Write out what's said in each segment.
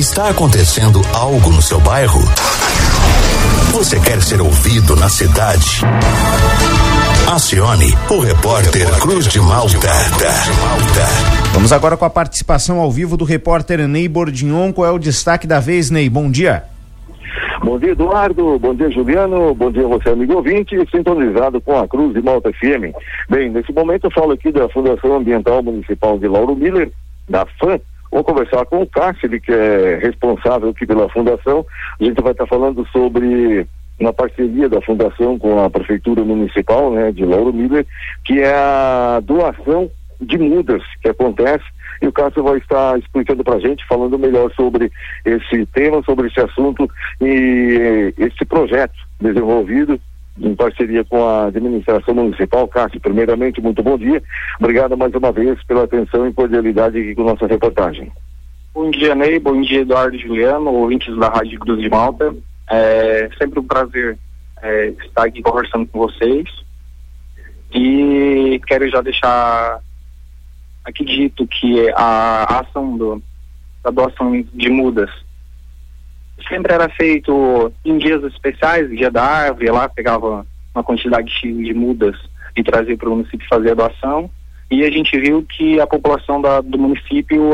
Está acontecendo algo no seu bairro? Você quer ser ouvido na cidade? Acione o repórter Cruz de Malta. Vamos agora com a participação ao vivo do repórter Ney Bordignon. Qual é o destaque da vez, Ney? Bom dia. Bom dia, Eduardo. Bom dia, Juliano. Bom dia, você, amigo ouvinte, sintonizado com a Cruz de Malta FM. Bem, nesse momento eu falo aqui da Fundação Ambiental Municipal de Lauro Miller, da FAM. Vou conversar com o Cássio, ele que é responsável aqui pela fundação. A gente vai estar falando sobre uma parceria da fundação com a Prefeitura Municipal, né, de Lauro Miller, que é a doação de mudas que acontece. E o Cássio vai estar explicando pra gente, falando melhor sobre esse tema, sobre esse assunto e esse projeto desenvolvido em parceria com a administração municipal. Cássio, primeiramente, muito bom dia. Obrigado mais uma vez pela atenção e cordialidade aqui com nossa reportagem. Bom dia, Ney. Bom dia, Eduardo e Juliano, ouvintes da Rádio Cruz de Malta. É sempre um prazer estar aqui conversando com vocês. E quero já deixar aqui dito que a ação da doação de mudas sempre era feito em dias especiais, dia da árvore, lá pegava uma quantidade de mudas e trazia para o município fazer a doação. E a gente viu que a população do município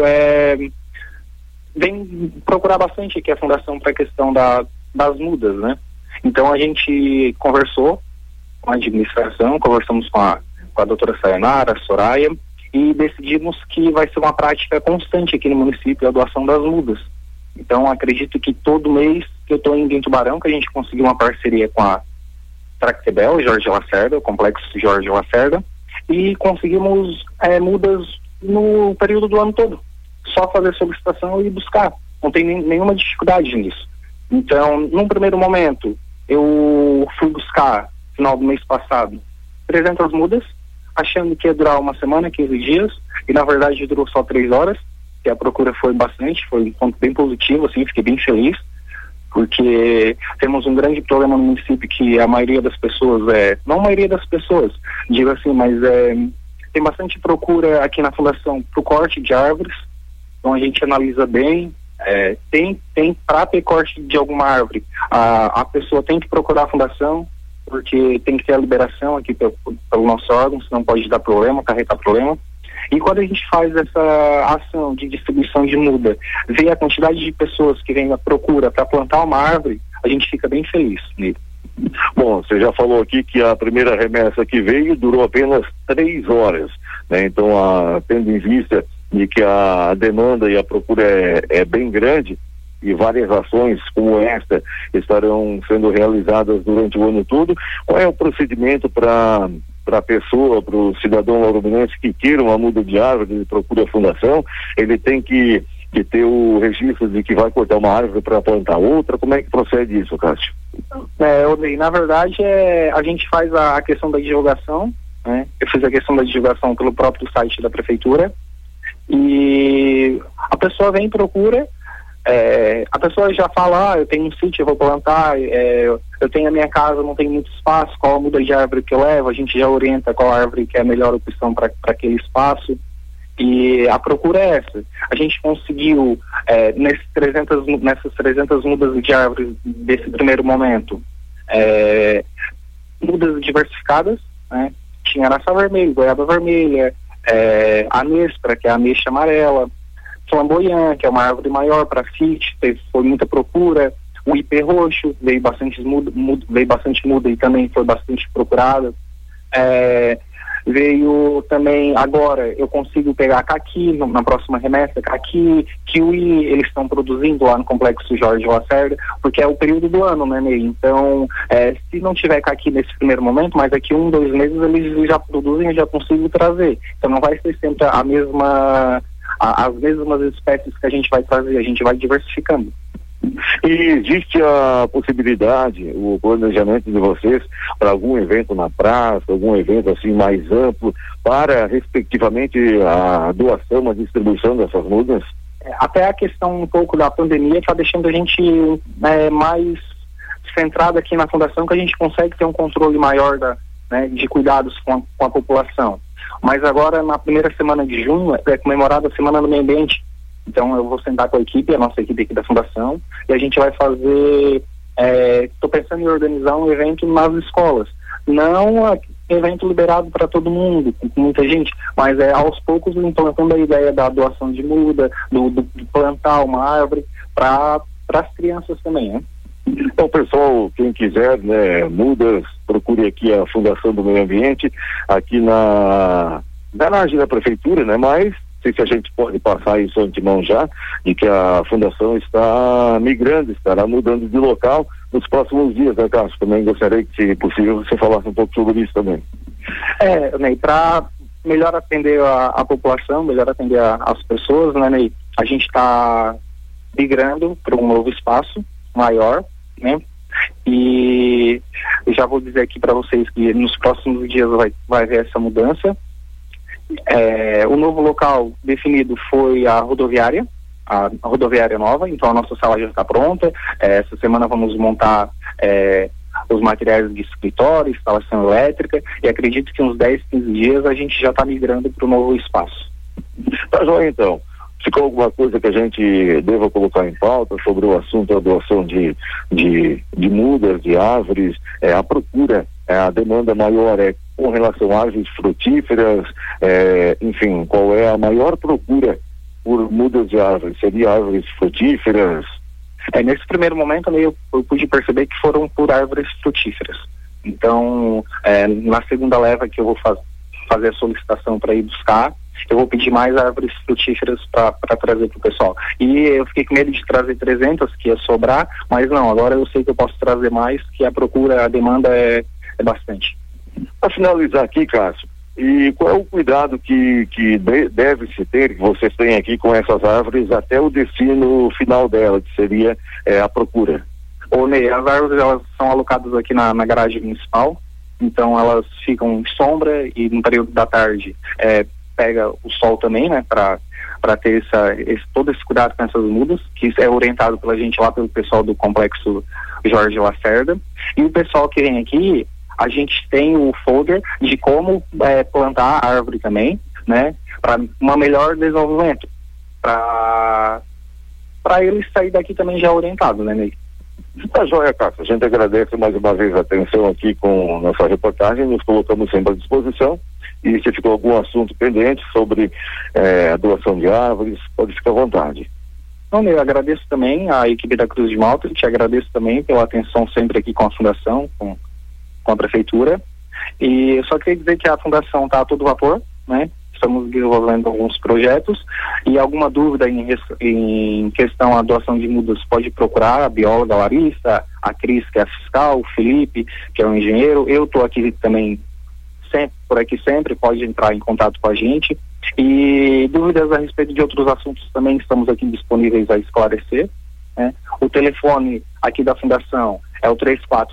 vem procurar bastante aqui a fundação para a questão das mudas, né? Então a gente conversou com a administração, conversamos com a doutora Sayonara, a Soraya, e decidimos que vai ser uma prática constante aqui no município a doação das mudas. Então acredito que todo mês que eu estou indo em Tubarão, que a gente conseguiu uma parceria com a Tractebel, Jorge Lacerda, o Complexo Jorge Lacerda, e conseguimos mudas no período do ano todo. Só fazer solicitação e buscar. Não tem nenhuma dificuldade nisso. Então, num primeiro momento, eu fui buscar, final do mês passado, 300 mudas, achando que ia durar uma semana, 15 dias, e na verdade durou só 3 horas, que a procura foi bastante, foi um ponto bem positivo, assim, fiquei bem feliz, porque temos um grande problema no município que a maioria das pessoas, não a maioria das pessoas, digo assim, mas tem bastante procura aqui na fundação pro corte de árvores, então a gente analisa bem, tem para ter corte de alguma árvore, a pessoa tem que procurar a fundação, porque tem que ter a liberação aqui pelo nosso órgão, senão pode dar problema, acarretar problema. E quando a gente faz essa ação de distribuição de muda, vê a quantidade de pessoas que vêm à procura para plantar uma árvore, a gente fica bem feliz nele. Bom, você já falou aqui que a primeira remessa que veio durou apenas 3 horas, né? Então, tendo em vista de que a demanda e a procura é bem grande, e várias ações como esta estarão sendo realizadas durante o ano todo, qual é o procedimento para a pessoa, para o cidadão laurominense que queira uma muda de árvore, ele procura a fundação, ele tem que ter o registro de que vai cortar uma árvore para plantar outra? Como é que procede isso, Cássio? Na verdade, a gente faz a questão da divulgação, né? Eu fiz a questão da divulgação pelo próprio site da prefeitura, e a pessoa vem e procura. A pessoa já fala, eu tenho um sítio, eu vou plantar, eu tenho a minha casa, não tem muito espaço, qual a muda de árvore que eu levo, a gente já orienta qual árvore que é a melhor opção para aquele espaço, e a procura é essa. A gente conseguiu, nessas 300 mudas de árvores desse primeiro momento, mudas diversificadas, né? Tinha araçá vermelho, goiaba vermelha, amêstra, que é a ameixa amarela, flamboyant, que é uma árvore maior para sítio, foi muita procura. O ipê roxo veio bastante muda e também foi bastante procurada. Veio também, agora eu consigo pegar caqui na próxima remessa, caqui, kiwi, eles estão produzindo lá no Complexo Jorge Lacerda, porque é o período do ano, né, Ney? Então, se não tiver caqui nesse primeiro momento, mas daqui 1, 2 meses eles já produzem e já consigo trazer. Então não vai ser sempre as mesmas espécies que a gente vai trazer, a gente vai diversificando. E existe a possibilidade, o planejamento de vocês para algum evento na praça, algum evento assim mais amplo, para respectivamente a doação, a distribuição dessas mudas? Até a questão um pouco da pandemia está deixando a gente mais centrado aqui na fundação, que a gente consegue ter um controle maior de cuidados com a população. Mas agora, na primeira semana de junho, é comemorada a Semana do Meio Ambiente. Então eu vou sentar com a nossa equipe aqui da Fundação, e a gente vai fazer, estou pensando em organizar um evento nas escolas, não evento liberado para todo mundo, com muita gente, mas aos poucos implantando a ideia da doação de muda, do plantar uma árvore para as crianças também, né? Então, pessoal, quem quiser, né, mudas, procure aqui a Fundação do Meio Ambiente, aqui na garagem da Prefeitura, né, mas sei se a gente pode passar isso antemão já, e que a Fundação está migrando, estará mudando de local nos próximos dias, né, Cássio? Também gostaria que, se possível, você falasse um pouco sobre isso também. Ney, para melhor atender a população, melhor atender as pessoas, né, Ney, a gente está migrando para um novo espaço maior, né, e eu já vou dizer aqui para vocês que nos próximos dias vai haver essa mudança. O novo local definido foi a rodoviária nova, então a nossa sala já está pronta. Essa semana vamos montar os materiais de escritório, instalação elétrica, e acredito que uns 10, 15 dias a gente já está migrando para o novo espaço. Tá joia, então. Ficou alguma coisa que a gente deva colocar em pauta sobre o assunto da doação de mudas, de árvores, a procura, a demanda maior com relação a árvores frutíferas, enfim, qual é a maior procura por mudas de árvores? Seria árvores frutíferas? Nesse primeiro momento eu pude perceber que foram por árvores frutíferas. Então, na segunda leva que eu vou fazer a solicitação para ir buscar, eu vou pedir mais árvores frutíferas para trazer para o pessoal. E eu fiquei com medo de trazer 300, que ia sobrar, mas não, agora eu sei que eu posso trazer mais, que a procura, a demanda é bastante. Para finalizar aqui, Cássio, e qual é o cuidado que deve-se ter, que vocês têm aqui com essas árvores até o destino final dela, que seria a procura? Ney, as árvores elas são alocadas aqui na garagem municipal, então elas ficam em sombra, e no período da tarde pega o sol também, né, para ter todo esse cuidado com essas mudas, que é orientado pela gente lá, pelo pessoal do Complexo Jorge Lacerda. E o pessoal que vem aqui, a gente tem o folder de como plantar a árvore também, né, para um melhor desenvolvimento, para eles sair daqui também já orientado, né, Ney? Tá joia, Cássio. A gente agradece mais uma vez a atenção aqui com nossa reportagem, nos colocamos sempre à disposição, e se ficou algum assunto pendente sobre a doação de árvores, pode ficar à vontade. Não, eu agradeço também a equipe da Cruz de Malta, te agradeço também pela atenção sempre aqui com a Fundação, com a Prefeitura, e eu só queria dizer que a Fundação está a todo vapor, né? Estamos desenvolvendo alguns projetos, e alguma dúvida em questão à doação de mudas, pode procurar a bióloga Larissa, a Cris, que é a fiscal, o Felipe, que é o engenheiro. Eu estou aqui também por aqui sempre, pode entrar em contato com a gente, e dúvidas a respeito de outros assuntos também estamos aqui disponíveis a esclarecer, né? O telefone aqui da Fundação é o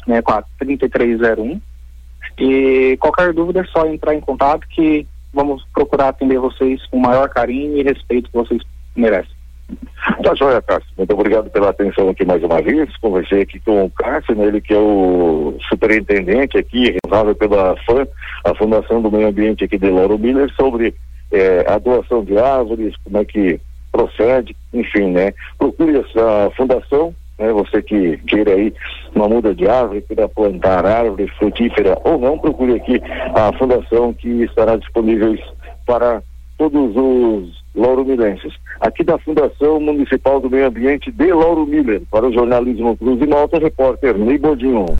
3464-3301, e qualquer dúvida é só entrar em contato, que vamos procurar atender vocês com o maior carinho e respeito que vocês merecem. Tá joia, Cássio. Muito obrigado pela atenção aqui mais uma vez. Conversei aqui com o Cássio, né, ele que é o superintendente aqui, responsável pela FAM, a Fundação do Meio Ambiente aqui de Lauro Miller, sobre a doação de árvores, como é que procede, enfim, né? Procure essa fundação, né? Você que queira aí uma muda de árvore, queira plantar árvore frutífera ou não, procure aqui a fundação, que estará disponível para todos os lauromilenses. Aqui da Fundação Municipal do Meio Ambiente de Lauro Miller, para o jornalismo Cruz de Malta, repórter Ney Bordinho.